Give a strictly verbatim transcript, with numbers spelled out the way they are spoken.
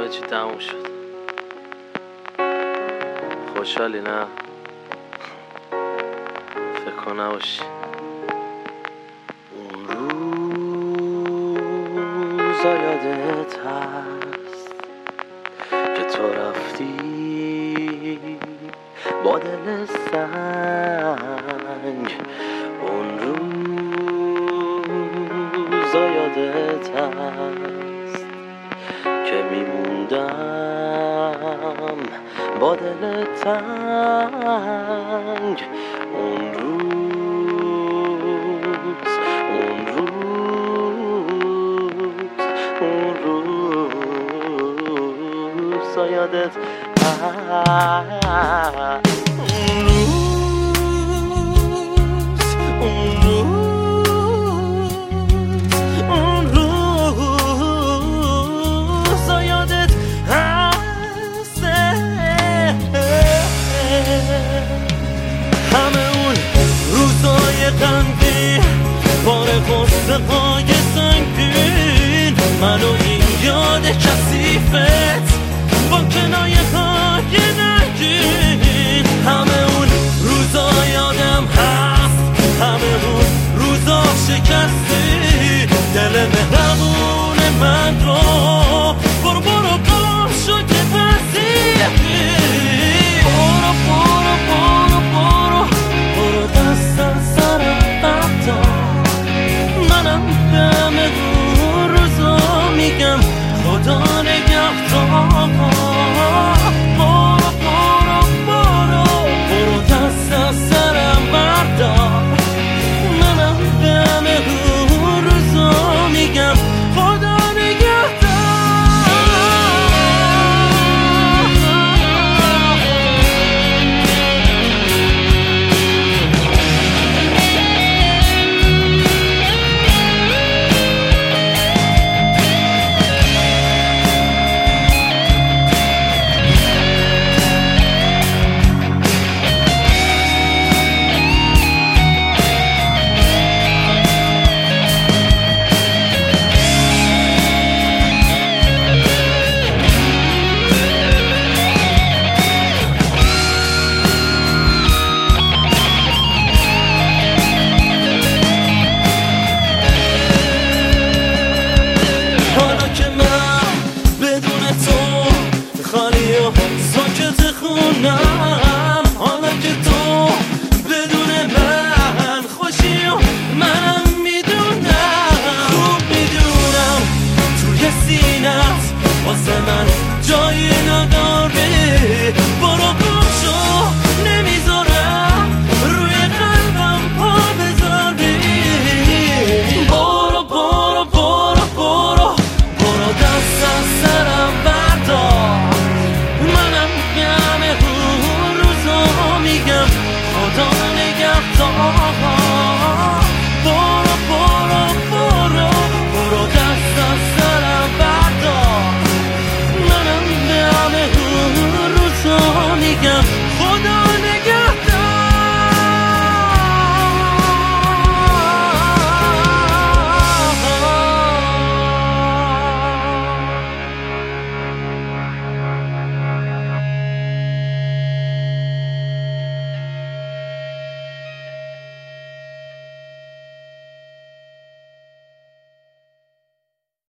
همه چی تموم شد. خوشحالی نه؟ فکر کن نباشی. اون روزا یادت هست که تو رفتی با دل سنگ. اون روزا یادت هست که میموندم با دل تنگ. اون روز اون روز اون روزا یادت هست. اون روز اون روز اون روزا یادت هست. همه اون روزای غمگین، بار غصه های سنگین، من و این یاد کثیفت با کنایه های نگین. همه اون روزا یادم هست، همه اون روزا شکستی دل مهربون من رو. برو برو گم شو که پذیری، برو برو برو برو برو دست از سرم بردار. منم دم اون روزا میگم خدا نگهدار.